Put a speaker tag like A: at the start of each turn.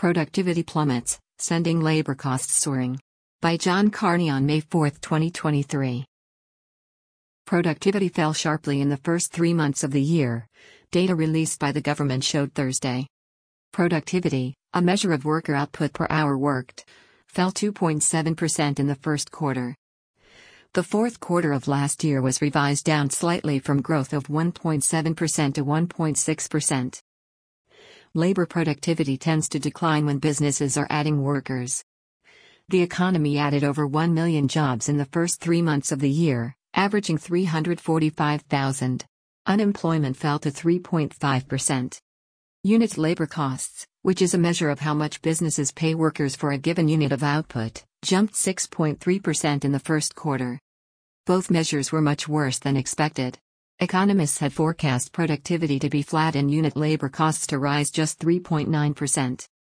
A: Productivity plummets, sending labor costs soaring. By John Carney on May 4, 2023. Productivity fell sharply in the first 3 months of the year, data released by the government showed Thursday. Productivity, a measure of worker output per hour worked, fell 2.7% in the first quarter. The fourth quarter of last year was revised down slightly from growth of 1.7% to 1.6%. Labor productivity tends to decline when businesses are adding workers. The economy added over 1 million jobs in the first 3 months of the year, averaging 345,000. Unemployment fell to 3.5%. Unit labor costs, which is a measure of how much businesses pay workers for a given unit of output, jumped 6.3% in the first quarter. Both measures were much worse than expected. Economists had forecast productivity to be flat and unit labor costs to rise just 3.9%.